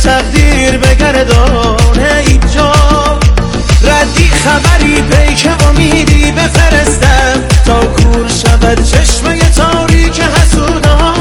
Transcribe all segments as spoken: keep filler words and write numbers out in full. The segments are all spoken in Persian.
تقدیر بگردانه اینجا، ردی خبری پیک امیدی بفرستم تا کور شود چشمه تاریک حسودان.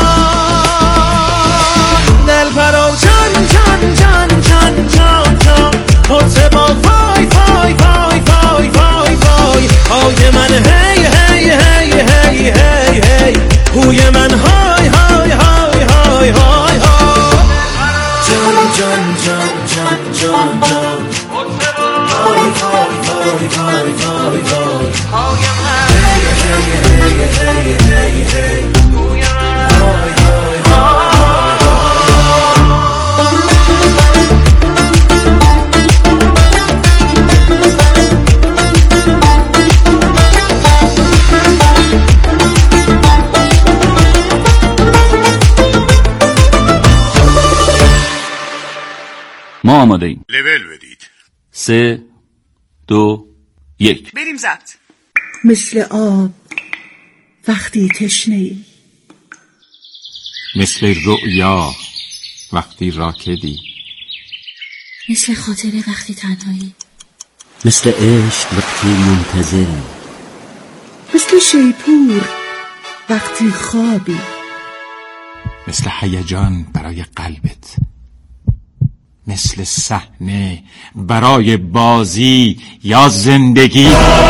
دل پرو جان جان جان جان جان جان حسه با وای وای وای وای وای وای های من هی هی هی هی هی هی هوی من های های های های های جان جان جان جان جان جان وای وای وای وای وای وای های من هی هی هی هی هی هوی من های های های. ما آماده ایم. لول بدید. سه دو یک بریم ضبط. مثل آب وقتی تشنه‌ای، مثل رؤیا وقتی راکدی، مثل خاطره وقتی تنهایی، مثل عشق وقتی منتظری، مثل شیپور وقتی خوابی، مثل هیجان برای قلبت، مثل صحنه برای بازی یا زندگی.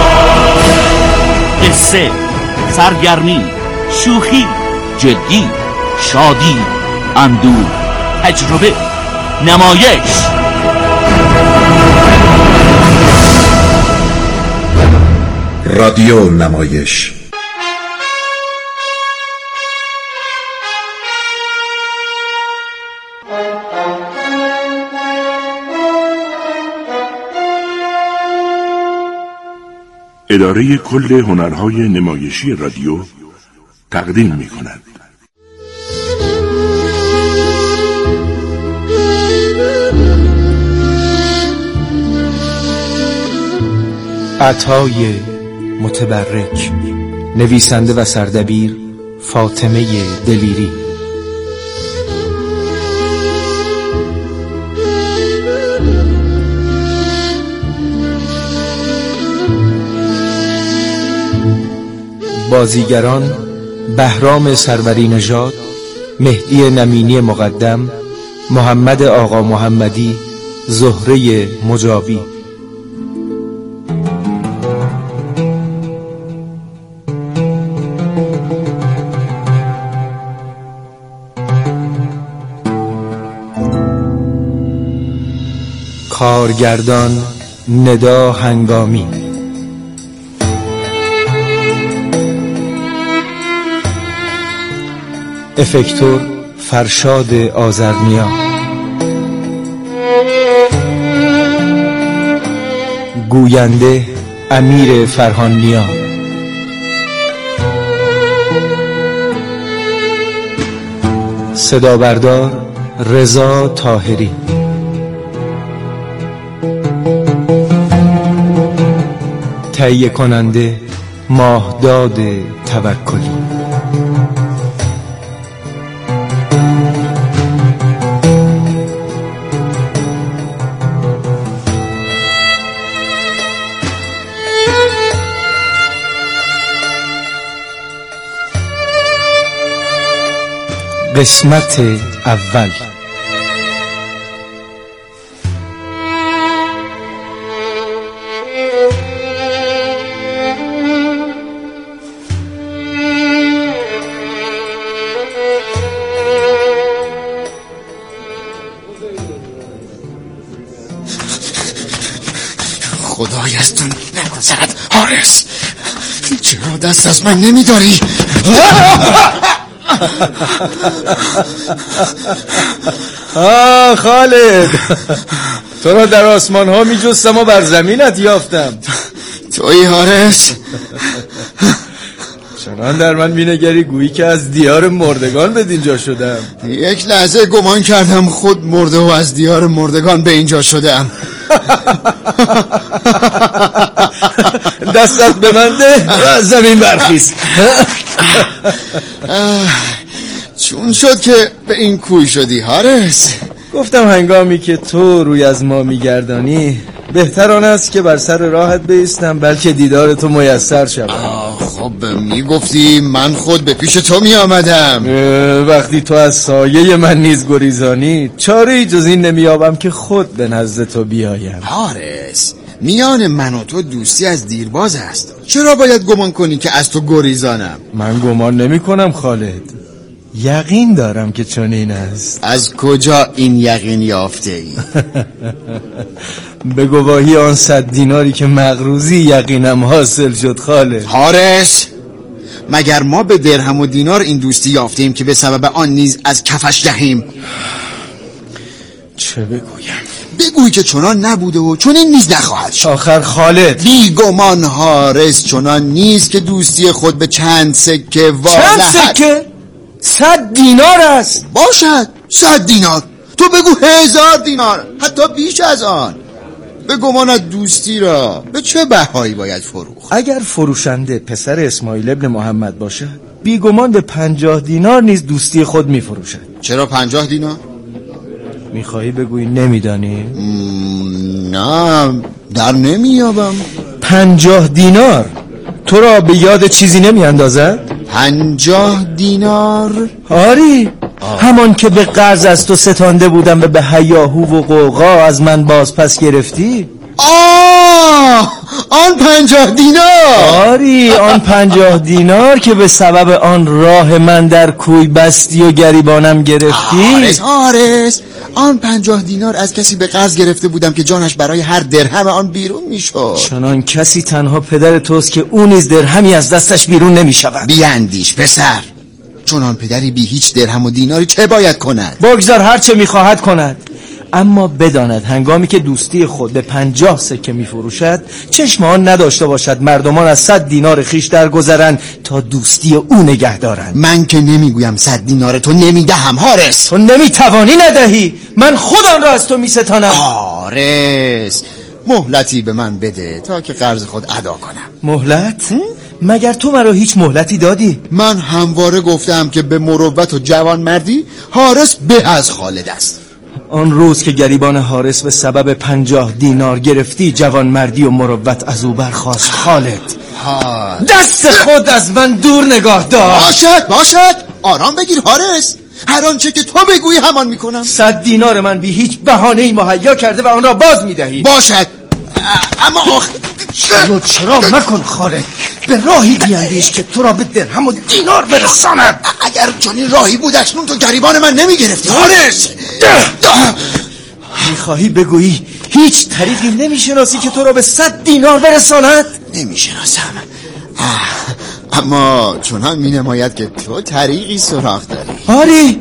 قصه، سرگرمی، شوخی، جدی، شادی، اندوه، تجربه، نمایش. رادیو نمایش. اداره کل هنرهای نمایشی رادیو تقدیم می کند. عطای متبرک، نویسنده و سردبیر فاطمه دلیری. بازیگران: بهرام سروری نژاد، مهدی نمینی مقدم، محمد آقا محمدی، زهره مجابی. کارگردان: ندا هنگامی. افکتور: فرشاد آذرنیا. گوینده: امیر فرهانیا. صدا بردار: رضا طاهری. تهیه کننده: ماهداد توکلی. قسمت اول. خدای از تو نگذرد حارس، چرا دست از من نمیداری؟ آه خالد، تو را در آسمان ها می جستم و بر زمینت یافتم. تویی حارس؟ چنان در من می نگری گویی که از دیار مردگان به اینجا شدم. یک لحظه گمان کردم خود مرده و از دیار مردگان به اینجا شدم. دستت به من ده و از زمین برخیز. چون شد که به این کوی شدی حارس؟ گفتم هنگامی که تو روی از ما میگردانی بهتر آن است که بر سر راحت بایستم، بلکه دیدار تو میسر شود. خب میگفتی من خود به پیش تو می آمدم. وقتی تو از سایه من نیز گریزانی چاره‌ای جز این نمیابم که خود به نزد تو بیایم. حارس، میان من و تو دوستی از دیرباز است. چرا باید گمان کنی که از تو گریزانم؟ من گمان نمی کنم خالد، یقین دارم که چنین است. از کجا این یقین یافته ای؟ به گواهی آن صد دیناری که مغروزی یقینم حاصل شد خالد. حارس، مگر ما به درهم و دینار این دوستی یافتیم که به سبب آن نیز از کفش دهیم؟ چه بگویم؟ بگوی که چنان نبوده و چنین نیز نخواهد شد. آخر خالد، بیگمان حارس چنان نیست که دوستی خود به چند سکه وانهد. چند سکه؟ صد دینار است. باشد صد دینار، تو بگو هزار دینار، حتی بیش از آن. به گمانت دوستی را به چه بهایی باید فروخت؟ اگر فروشنده پسر اسماعیل ابن محمد باشد، بیگمان به پنجاه دینار نیز دوستی خود می فروشد. چرا پنجاه دینار؟ میخواهی بگویی نمیدانی؟ نه، در نمیابم. پنجاه دینار تو را به یاد چیزی نمی اندازد؟ پنجاه دینار؟ آری، آه. همان که به قرض از تو ستانده بودم و به هیاهو و قوقا از من باز پس گرفتی؟ آه، آن پنجاه دینار. آری، آن پنجاه دینار که به سبب آن راه من در کوی بستی و گریبانم گرفتی. آرس آرس آن پنجاه دینار از کسی به قرض گرفته بودم که جانش برای هر درهم آن بیرون میشد. چنان کسی تنها پدر توست که اون نیز درهمی از دستش بیرون نمیشود. بیاندیش پسر، چنان پدری بی هیچ درهم و دیناری چه باید کند؟ بگذار هر چه میخواهد کند، اما بداند هنگامی که دوستی خود به پنجاه سکه میفروشد، چشم آن نداشته باشد مردمان از صد دینار خیش درگذرند تا دوستی او نگه دارند. من که نمیگویم صد دینار تو نمیدهم حارس. تو نمیتوانی ندهی، من خود آن را از تو میستانم. حارس، مهلتی به من بده تا که قرض خود ادا کنم. مهلت؟ مگر تو مرا هیچ مهلتی دادی؟ من همواره گفتم که به مروت و جوانمردی حارس به از خالد است. آن روز که گریبان حارس به سبب پنجاه دینار گرفتی، جوانمردی و مروت از او برخاست خالد. ها. دست خود از من دور نگاه دار. باشد باشد، آرام بگیر حارس، هر آنچه که تو بگویی همان میکنم. صد دینار من بی هیچ بهانه‌ای مهیا کرده و آن را باز میدهی. باشد، اما آخ چرا چرا مکن خالد، به راهی بیاندیش که تو را به درهم و دینار برساند. اگر چنین راهی بود اکنون تو گریبان من نمیگرفتی حارس. میخواهی بگویی هیچ طریقی نمیشناسی که تو را به صد دینار برساند؟ نمیشناسم، اما چنان مینماید که تو طریقی سراغ داری. آری،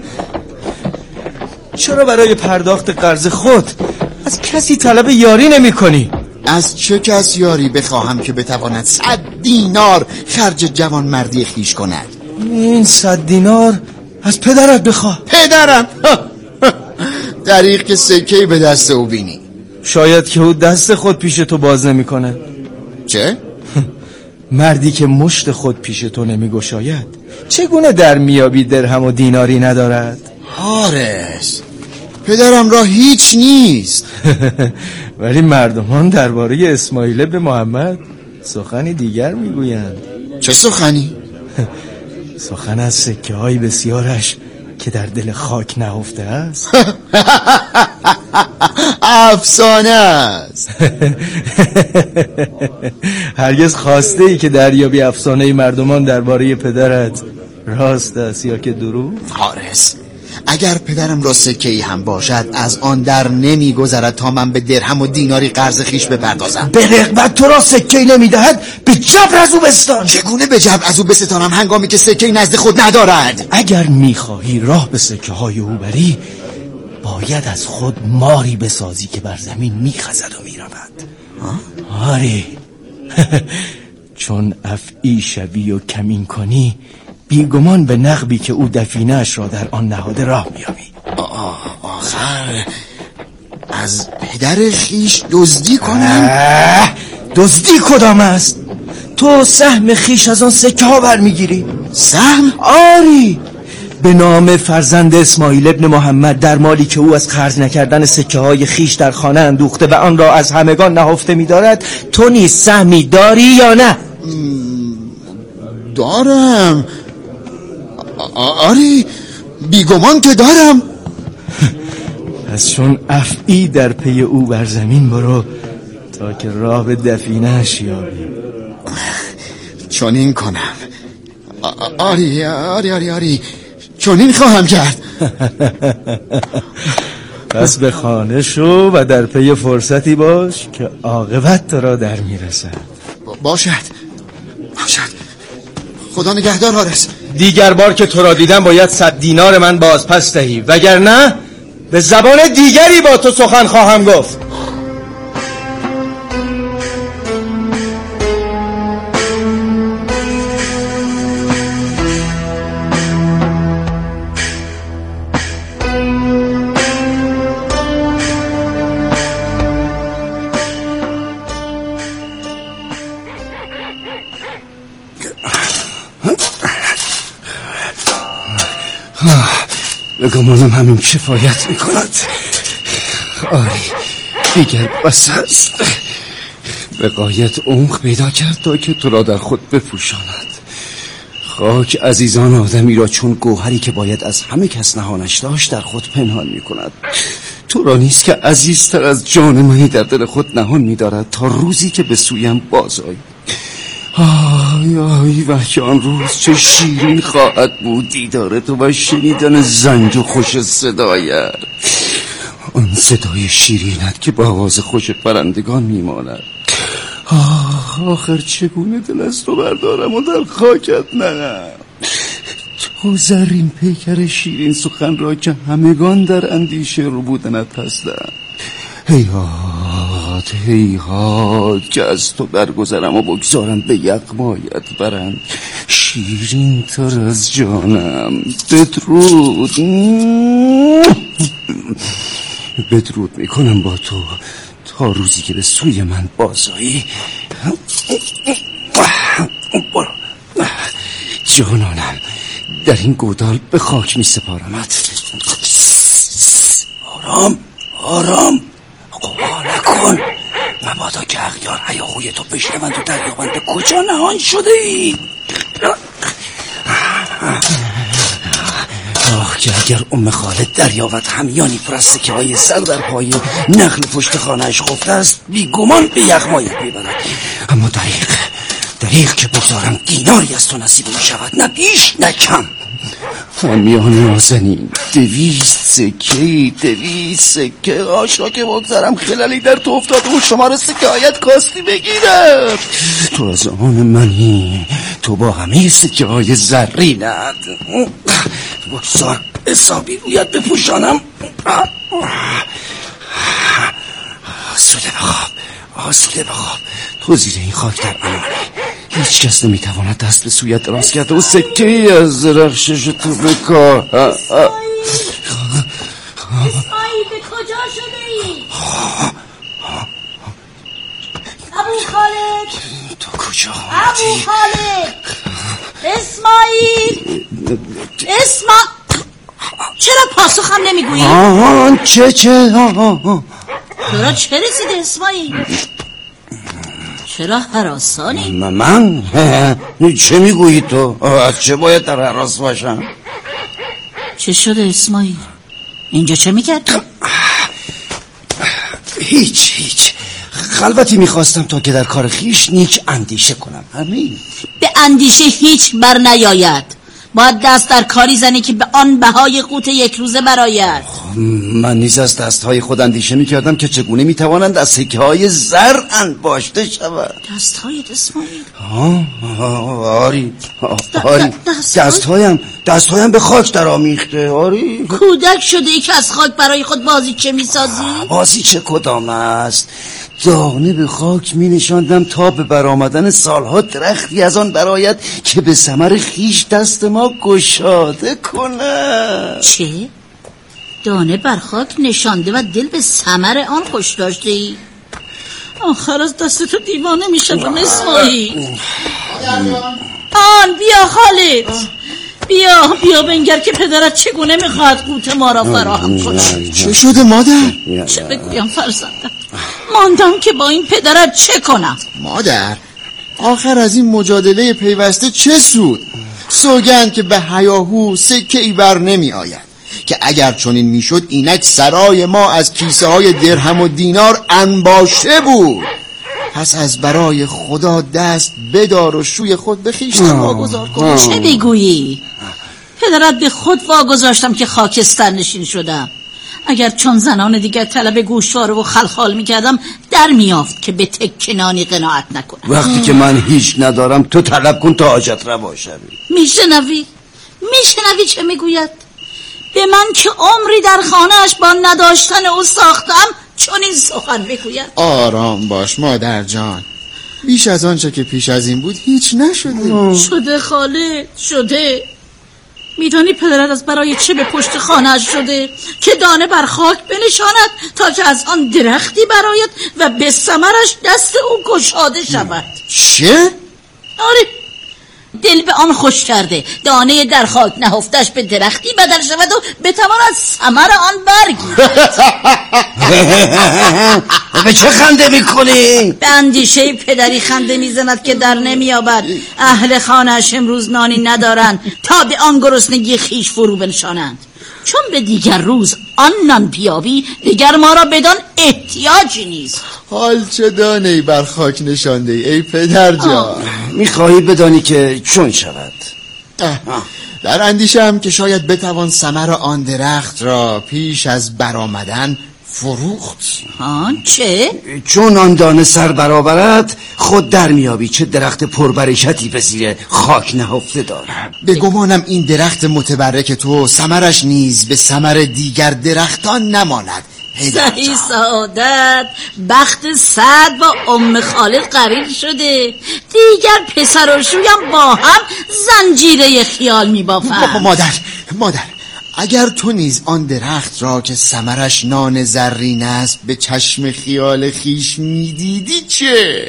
چرا برای پرداخت قرض خود از کسی طلب یاری نمی کنی؟ از چه کس یاری بخواهم که بتواند صد دینار خرج جوان مردی خیش کند؟ این صد دینار از پدرت بخواه. پدرم؟ دریغ که سکه‌ای به دست او بینی. شاید که او دست خود پیش تو باز نمی کنه. چه؟ مردی که مشت خود پیش تو نمی گشاید چگونه در میابی درهم و دیناری ندارد؟ حارس، پدرم را هیچ نیست. ولی مردمان درباره اسماعیل به محمد سخنی دیگر میگویند. چه سخنی؟ سخن از سکه های بسیارش که در دل خاک نهفته است. افسانه است. هرگز خواسته ای که دریابی افسانه مردمان درباره پدرت راست است یا که دروغ؟ حارس، اگر پدرم را سکه‌ای هم باشد از آن در نمی گذرد تا من به درهم و دیناری قرض خیش بپردازم. به رغبت تو را سکه‌ای نمی دهد، به جبر از او بستان. چگونه به جبر از او بستانم هنگامی که سکه‌ای نزد خود ندارد؟ اگر می خواهی راه به سکه های او بری، باید از خود ماری بسازی که بر زمین می خزد و می رود. آری. چون افعی شوی و کمین کنی، بیگمان به نقبی که او دفینه‌اش را در آن نهاده راه می‌یابی. آخر از پدر خیش دزدی کنم؟ دزدی کدام است؟ تو سهم خیش از آن سکه ها برمیگیری. سهم؟ آری، به نام فرزند اسماعیل ابن محمد در مالی که او از خرج نکردن سکه های خیش در خانه اندوخته و آن را از همگان نهفته می دارد، تو نیز سهمی داری یا نه؟ دارم. آری بیگمان که دارم. پس چون افعی در پی او بر زمین برو تا که راه به دفینه‌اش یابی. چون این کنم. آری آری آری آری چون این خواهم کرد. پس به خانه شو و در پی فرصتی باش که عاقبت تو را در میرسد. باشد باشد. خدا نگهدار حارس. دیگر بار که تو را دیدم باید صد دینار من باز پس دهی، وگرنه به زبان دیگری با تو سخن خواهم گفت. به گمانم همین کفایت میکند. آری دیگر بس است. به غایت عمق پیدا کرد تا که تو را در خود بپوشاند. خاک عزیزان آدمی را چون گوهری که باید از همه کس نهانش داشت در خود پنهان میکند. تو را نیست که عزیزتر از جان منی در دل خود نهان میدارد تا روزی که به سویم باز آیی. آی آی وحی آن روز چه شیرین خواهد بود دیدار تو و شنیدن زنج و خوش صدایت. آن صدای شیرینت که با آواز خوش پرندگان میماند. آه آخر چگونه دل از تو بردارم و در خاکت ننم. تو زرین پیکر شیرین سخن را که همگان در اندیشه رو بودنت هستند. هیهات هیهات که از تو برگذرم و بگذارم به یغمایت برند. شیرین تر از جانم. بدرود بدرود میکنم با تو تا روزی که به سوی من بازایی. جانانم در این گودال به خاک می سپارمت. آرام آرام قوا نکن مبادا که اغیار هیاهوی تو بشنوند و دریابند به کجا نهان شده ای. آه که اگر ام خالد دریابد همیانی پر از سکه های سر در پای نخل پشت خانهش خفته است بیگمان به یغمایت میبرد. اما دریغ دریغ که بگذارم دیناری از تو نصیب می شود، نه بیش نه کم. همیان نازنین دویست سکه دویست سکه آشرا که بگذارم خلالی در تو افتاده و شمار سکه هایت کاستی بگیرم. تو از آن منی، تو با همه سکه های زرینت. بگذار حسابی رویت بپوشانم. آسوده بخواب آسوده بخواب. تو زیر این خاک در امانی. هیچ کس نمیتواند دست به سویت دراز کرده و سکه از درخشش تو بکار. اسماعیل به کجا شده ای؟ ابو خالد تو کجا آمدی؟ ابو خالد اسماعیل اسماعیل چرا پاسخم نمیگویی؟ آهان چه چه آهان تو را چه رسیده اسماعیل؟ چرا هراسانی؟ من؟ چه میگویی تو؟ از چه باید در هراس باشم؟ چه شده اسماعیل؟ اینجا چه میکردی؟ هیچ هیچ خلوتی میخواستم تا که در کار خیش نیک اندیشه کنم. همین. به اندیشه هیچ بر نیاید. باید دست در کاری زنی که به آن بهای قوت یک روزه برآید. من نیز از دستهای خود اندیشه میکردم که چگونه میتوانند از سکه های زر انباشته شود. دستهای اسماعیل؟ آری آری دستهایم دستهایم به خاک در آمیخته. آری کودک شده ای که از خاک برای خود بازی چه میسازی؟ بازی چه کدام است؟ دانه به خاک می نشاندم تا به برآمدن سالها درختی از آن برآید که به ثمر خیش دست ما گشاده کنه. چه؟ دانه بر خاک نشانده و دل به ثمر آن خوش داشته ای؟ آخر از دست تو دیوانه می شدم اسماعیل. آن بیا خالد بیا بیا بنگر که پدرت چگونه میخواد قوت ما را فراهم کند. چه شده مادر؟ چه بگویم فرزندم، ماندم که با این پدرت چه کنم. مادر آخر از این مجادله پیوسته چه سود؟ سوگند که به هیاهو سکه ای بر نمی آید که اگر چنین میشد اینک سرای ما از کیسه های درهم و دینار انباشه بود. پس از برای خدا دست بدار و شوی خود به خویشتن واگذار کن. چه بگویی؟ پدرت به خود واگذاشتم که خاکستر نشین شدم. اگر چون زنان دیگر طلب گوشواره و خلخال میکردم در میافت که به تکنانی قناعت نکنم. وقتی که من هیچ ندارم تو طلب کن تا حاجت روا شوی. میشنوی؟ میشنوی چه میگوید؟ به من که عمری در خانهش با نداشتن او ساختم چون این سخن بگوید. آرام باش مادر جان، بیش از آنچه که پیش از این بود هیچ نشده. آه. شده خاله شده. میدانی پدرت از برای چه به پشت خانهش شده؟ که دانه بر خاک بنشاند تا که از آن درختی برآید و به ثمرش دست او گشاده شود. چه؟ آره، دل به آن خوش کرده دانه در خاک نهفتش به درختی بدل شود و بتواند از ثمر آن برگیرد. به چه خنده میکنی؟ به اندیشه پدری خنده میزند که در نمیابد اهل خانه‌اش امروز نانی ندارند تا به آن گرسنگی خیش فرو بنشانند. چون به دیگر روز آن نان بیابی دیگر ما را بدان احتیاجی نیست. حال چه دانه‌ای بر خاک نشانده ای ای پدر جان؟ میخواهی بدانی که چون شود؟ در اندیشم که شاید بتوان ثمر آن درخت را پیش از برآمدن فروخت. آن چه؟ چون آن دانه سر برآورد خود در میابی چه درخت پربرکتی به زیر خاک نهفته دارد. به گمانم این درخت متبرک تو ثمرش نیز به ثمر دیگر درختان نماند. صحیح سعادت، بخت سعد با ام خالد قرین شده، دیگر پسر و شویم با هم زنجیره خیال میبافند. مادر مادر اگر تو نیز آن درخت را که ثمرش نان زرین است به چشم خیال خیش میدیدی چه؟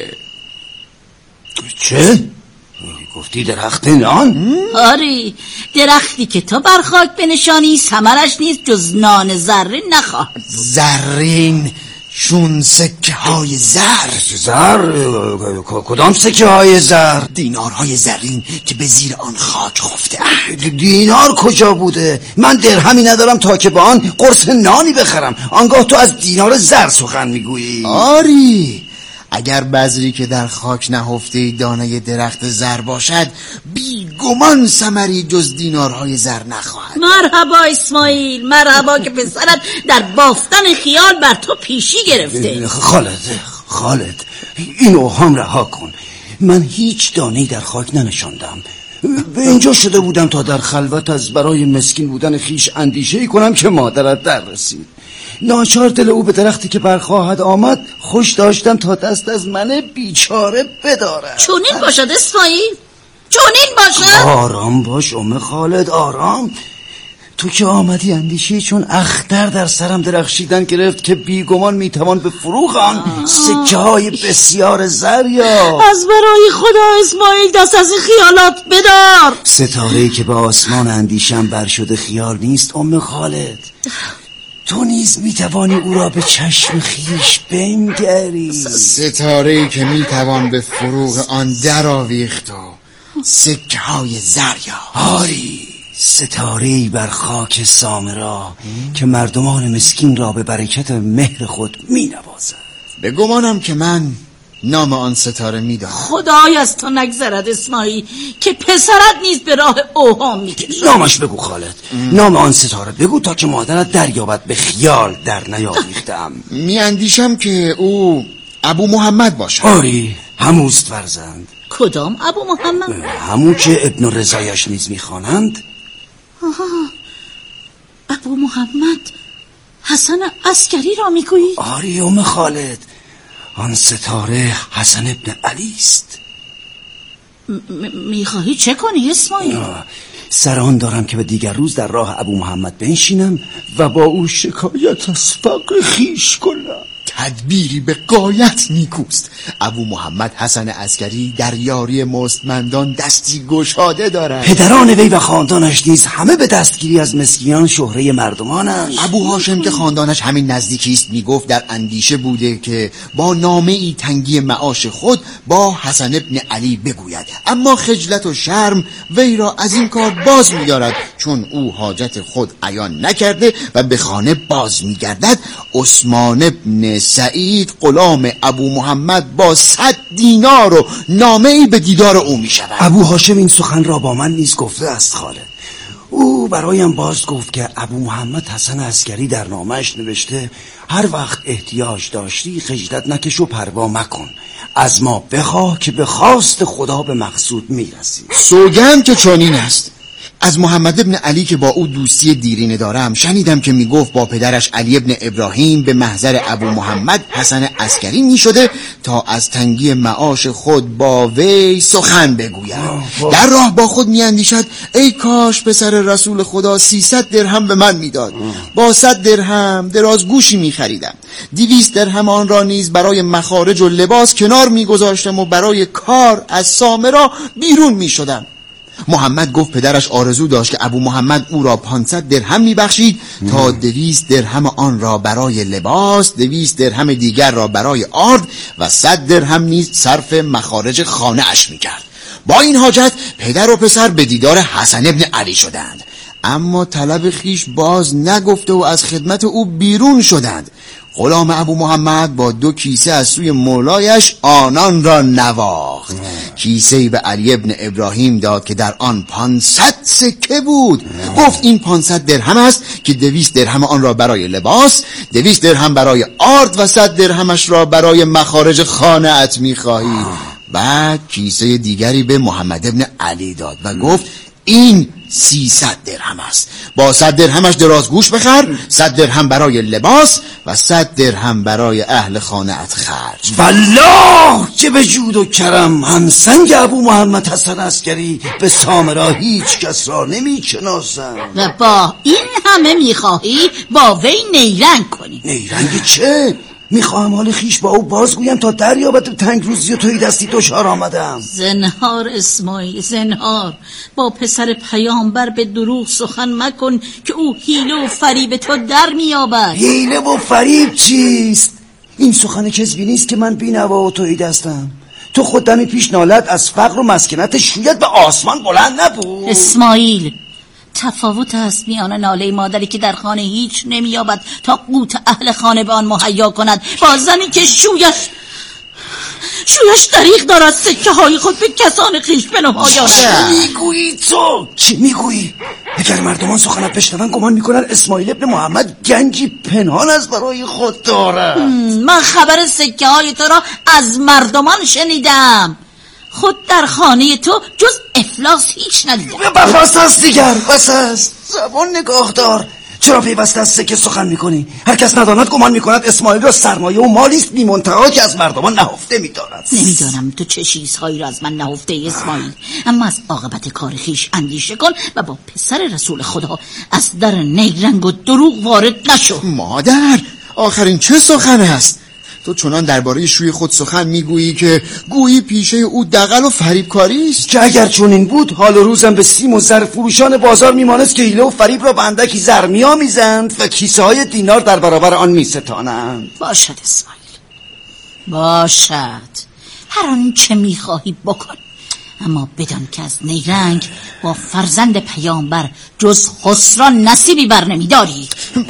چه؟ گفتی درخت نان؟ آری، درختی که تو بر خاک بنشانی ثمرش نیز جز نان زرین نخواهد. زرین چون سکه های زر. زر؟ کدام سکه های زر؟ دینارهای زرین که به زیر آن خاک خفته. دینار کجا بوده؟ من درهمی ندارم تا که با آن قرص نانی بخرم، آنگاه تو از دینار زر سخن میگویی. آری، اگر بذری که در خاک نهفته دانه درخت زر باشد بی گمان ثمری جز دینارهای زر نخواهد. مرحبا اسماعیل، مرحبا که پسرت در بافتن خیال بر تو پیشی گرفته. خالد خالد این اوهام رها کن. من هیچ دانه‌ای در خاک ننشاندم. به اینجا شده بودم تا در خلوت از برای مسکین بودن خیش اندیشه‌ای کنم که مادرت در رسید. ناچار دل او به درختی که برخواهد آمد خوش داشتم تا دست از من بیچاره بدارد. چونین باشد اسماعیل، چونین باشد. آرام باش ام خالد، آرام. تو که آمدی اندیشی چون اختر در سرم درخشیدن گرفت که بیگمان میتوان به فروغ آن سکه های بسیار زر یا از برای خدا اسماعیل دست از این خیالات بدار. ستاره‌ای که به آسمان اندیشم بر شده خیال نیست ام خالد. تو نیز میتوانی او را به چشم خیش بنگری. ستاره‌ای که میتوان به فروغ آن در آویخت و سکه های زر یا آری، ستاره‌ای بر خاک سامرا که مردمان مسکین را به برکت مهر خود مینوازد. به گمانم که من نام آن ستاره میدانم. خدای از تو نگذرد اسماعیل که پسرت نیز به راه اوهام میکشد. نامش بگو خالد. نام آن ستاره بگو تا که مادرت دریابد به خیال در نیاویختم. میاندیشم که او ابو محمد باشد. آری، هموست فرزند. کدام ابو محمد؟ همون که ابن رضایش نیز میخوانند. آها، ابو محمد حسن عسکری را میگویی؟ آری ام خالد، آن ستاره حسن ابن علی است. میخواهی چه کنی اسماعیل؟ سر آن دارم که به دیگر روز در راه ابو محمد بنشینم و با او شکایت از فقر خیش کنم. تدبیری به غایت نیکوست. ابو محمد حسن عسکری در یاری مستمندان دستی گشاده دارد. پدران وی و خاندانش نیز همه به دستگیری از مسکینان شهره مردمانند. ابو هاشم که خاندانش همین نزدیکی است میگفت در اندیشه بوده که با نامه ای تنگی معاش خود با حسن ابن علی بگوید، اما خجلت و شرم وی را از این کار باز می‌دارد، چون او حاجت خود عیان نکرده و به خانه باز می‌گردد. عثمان ابن سعید غلام ابو محمد با صد دینار و نامه ای به دیدار او می‌شود. ابو هاشم این سخن را با من نیز گفته است خالد. او برایم باز گفت که ابو محمد حسن عسکری در نامش نوشته هر وقت احتیاج داشتی خجلت نکش و پروا مکن، از ما بخواه که به خواست خدا به مقصود میرسی. سوگند که چنین است. از محمد ابن علی که با او دوستی دیرینه دارم شنیدم که میگفت با پدرش علی ابن ابراهیم به محضر ابو محمد حسن عسکری میشده تا از تنگی معاش خود با وی سخن بگوید. در راه با خود میاندیشد ای کاش پسر رسول خدا سیصد درهم به من میداد. با صد درهم دراز گوشی میخریدم، دویست درهم آن را نیز برای مخارج و لباس کنار میگذاشتم و برای کار از سامرا بیرون میشدم. محمد گفت پدرش آرزو داشت که ابو محمد او را پانصد درهم میبخشید تا دویست درهم آن را برای لباس، دویست درهم دیگر را برای آرد و صد درهم نیز صرف مخارج خانه اش میکرد. با این حاجت پدر و پسر به دیدار حسن ابن علی شدند، اما طلب خیش باز نگفته و از خدمت او بیرون شدند. غلام ابو محمد با دو کیسه از سوی مولایش آنان را نواخت. کیسه‌ای به علی ابن ابراهیم داد که در آن پانصد سکه بود. گفت این پانصد درهم است که دویست درهم آن را برای لباس، دویست درهم برای آرد و صد درهمش را برای مخارج خانه ات می‌خواهی. بعد کیسه دیگری به محمد ابن علی داد و گفت این سیصد درهم است، با صد درهمش درازگوش بخر، صد درهم برای لباس و صد درهم برای اهل خانه ات خرج. والله که به جود و کرم همسنگ ابو محمد حسن عسکری به سامرا هیچ کس را نمی شناسم. و با این همه میخواهی با وی نیرنگ کنی؟ نیرنگ چه؟ میخواهم حال خیش با او بازگویم تا دریابد تنگ روزی و توی دستی دشار آمدم. زنهار اسماعیل، زنهار با پسر پیامبر به دروغ سخن مکن که او حیله و فریب تو در میابد. حیله و فریب چیست؟ این سخن کذبی نیست که من بینوا و توی دستم. تو خود دمی پیش نالت از فقر و مسکنت شویت به آسمان بلند نبود؟ اسماعیل، تفاوت است میان ناله مادری که در خانه هیچ نمییابد تا قوت اهل خانه به آن مهیا کند با زنی که شویش شویش دریغ دارد سکه های خود به کسان خیش بنمایاند. چه میگویی تو؟ چه میگویی؟ اگر مردمان سخنت بشنون گمان میکنن اسماعیل ابن محمد گنجی پنهان از برای خود دارد. من خبر سکه های تو را از مردمان شنیدم، خود در خانه تو جز افلاس هیچ ندیدم. بس است دیگر، بس است. زبان نگاه دار. چرا پیوسته از سکه سخن میکنی؟ هر کس نداند گمان میکند اسماعیل را سرمایه و مالیست بی منتها که از مردمان نهفته میدارد. نمیدانم تو چه چیزهایی را از من نهفته اسماعیل، اما از عاقبت کار خویش اندیشه کن و با پسر رسول خدا از در نیرنگ و دروغ وارد نشو. مادر، آخرین چه سخن است؟ تو چنان درباره شوی خود سخن میگویی که گویی پیشه او دغل و فریبکاری است. که اگر چنین بود حال و روزم به سیم و زر فروشان بازار میمانست که حیله و فریب را به اندکی زر میآمیزند و کیسه های دینار در برابر آن میستانند. باشد اسماعیل، باشد، هر آنچه میخواهی بکن، اما بدان که از نیرنگ با فرزند پیامبر جز خسران نصیبی بر نمیداری.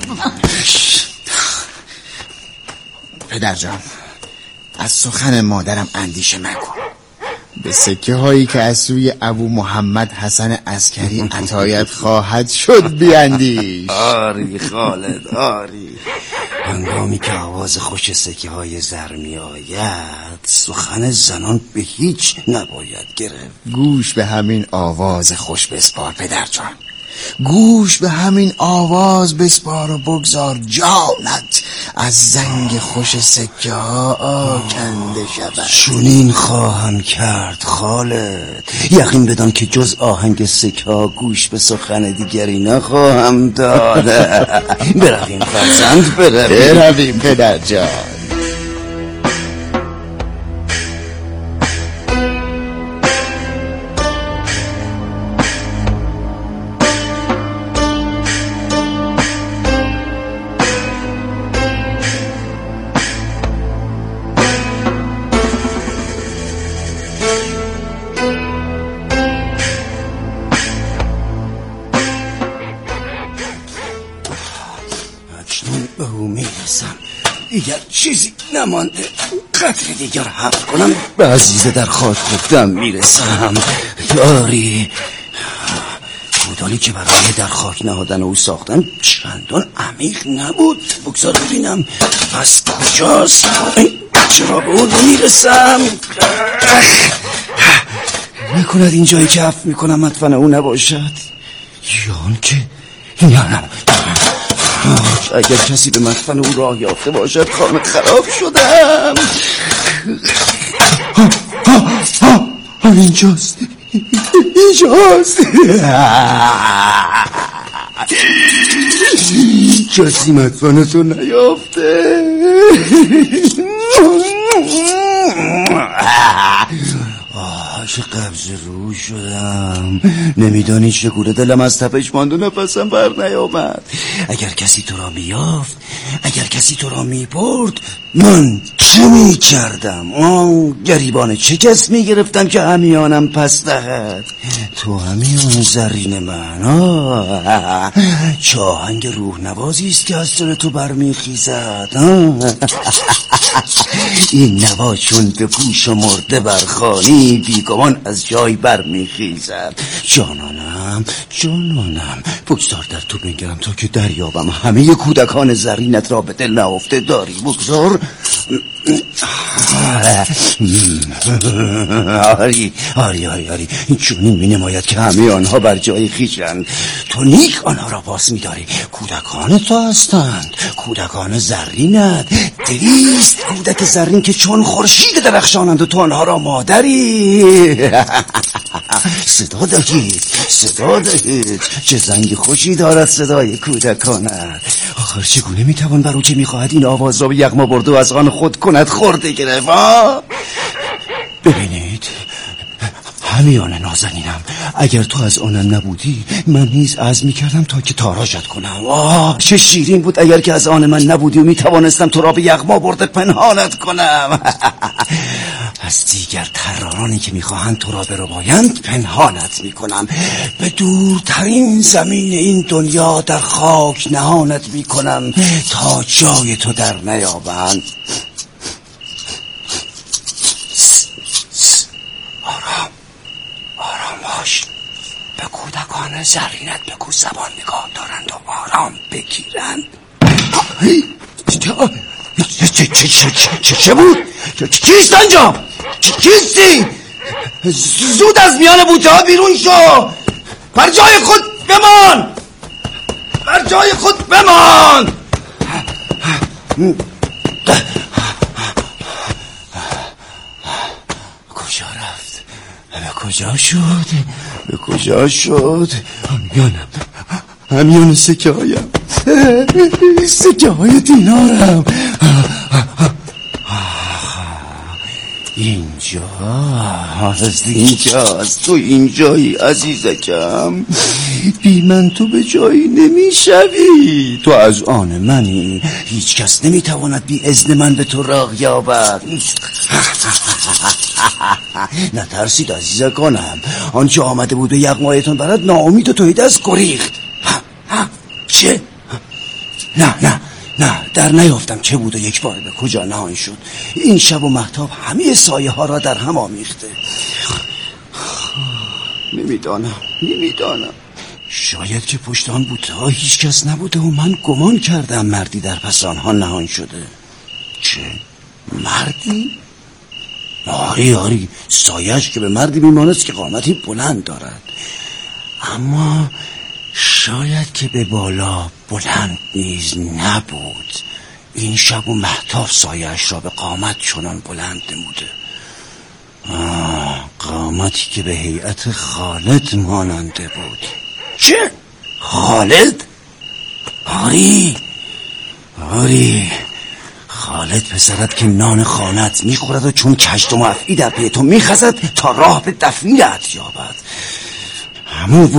پدر جان، از سخن مادرم اندیشه مکن. به سکه هایی که از سوی ابو محمد حسن عسکری عطایت خواهد شد بیندیش. آری خالد، آری. هنگامی که آواز خوش سکه های زر می آید سخن زنان به هیچ نباید گرفت. گوش به همین آواز خوش بسپار پدر جان، گوش به همین آواز بسپار و بگذار جانت از زنگ خوش سکه ها آکنده شود. چنین خواهم کرد خالد. یقین بدان که جز آهنگ سکه ها گوش به سخن دیگری نخواهم داد. برویم فرزند، برویم. برویم پدر جان. دیگر چیزی نمانده. قطر دیگر حفظ کنم به عزیزه در خاک دم میرسم. یاری مدالی که برای در خاک نهادن او ساختن چندان عمیق نبود. بگذار ببینم پس کجاست؟ چرا به اون نمیرسم؟ نکند این جایی که حفظ میکنم مدفن او نباشد، یا آن که یا نه اگر کسی به مدفن او راه یافته باشد خانه خراب شدم. ها ها ها ها اینجاست اینجاست. کسی مدفن تو نیافته. آه چه قبض روح شدم. نمیدانی چگونه دلم از تپش ماند و نفسم بر نیامد. اگر کسی تو را میافت، اگر کسی تو را میبرد، من چه میکردم؟ آه گریبان چه کس میگرفتم که همیانم پس دهد؟ تو همیان زرین من. آه چه آهنگ روح نوازی است که از دل تو برمیخیزد. این نوا چون به پوش و مرده برخانی بیگمان از جای برمیخیزد. جانانم جانانم بگذار در تو بنگرم تا که دریابم همه کودکان زرینت را به دل نهفته داری. بگذار. آری آری آری آری این چونین می نماید که همه آنها بر جای خویشند. تو نیک آنها را پاس می داری. کودکان تو هستند، کودکان زرینت. دویست کودک زرین که چون خورشید درخشانند و تو آنها را مادری. صدا دهید صدا دهید. چه زنگ خوشی دارد صدای کودکانت. آخر چگونه میتوان بر او که میخواهد این آواز را به یغما برده و از آن خود کند خورده گرفت؟ ببینید همیان نازنینم، اگر تو از آنم نبودی من نیز عزم میکردم تا که تاراشت کنم. آه چه شیرین بود اگر که از آن من نبودی و میتوانستم تو را به یغما برده پنهانت کنم. از دیگر طرارانی که میخواهند تو را بربایند پنهانت میکنم. به دورترین زمین این دنیا در خاک نهانت میکنم تا جای تو در نیابند. آرام آرام باش. به کودکان زرینت بگو زبان نگاه دارند و آرام بگیرند. چه چه چه چه چه بود؟ کیست آنجا؟ کیستی؟ زود از میان بوته ها بیرون شو. بر جای خود بمان، بر جای خود بمان. کجا رفت؟ به کجا شد؟ به کجا شد؟ همیانم همیان سکه هایم، سکه های دینارم. اینجا از اینجاست. تو اینجایی عزیزکم. بی من تو به جایی نمیشوی. تو از آن منی. هیچ کس نمیتواند بی اذن من به تو راه یابد. نترسید عزیزکانم. آنچه آمده بود به یغمایتان برد ناامید و توحید از گریخت. چه؟ نه نه نه در نیافتم چه بود و یک بار به کجا نهان شد. این شب و مهتاب همه سایه ها را در هم آمیخته. نمیدانم نمیدانم شاید که پشت آن بوته ها هیچ کس نبوده و من گمان کردم مردی در پس آنها نهان شده. چه؟ مردی؟ آری آری سایه‌اش که به مردی میمانست که قامتی بلند دارد، اما شاید که به بالا بلند نیز نبود. این شب و مهتاب سایه‌اش را به قامت چنان بلند نموده. آه قامتی که به هیئت خالد ماننده بود. چه؟ خالد؟ آری آری خالد پسرت که نان خانت میخورد و چون کشت و مفعی در پی تو میخزد تا راه به دفنیت یابد. همون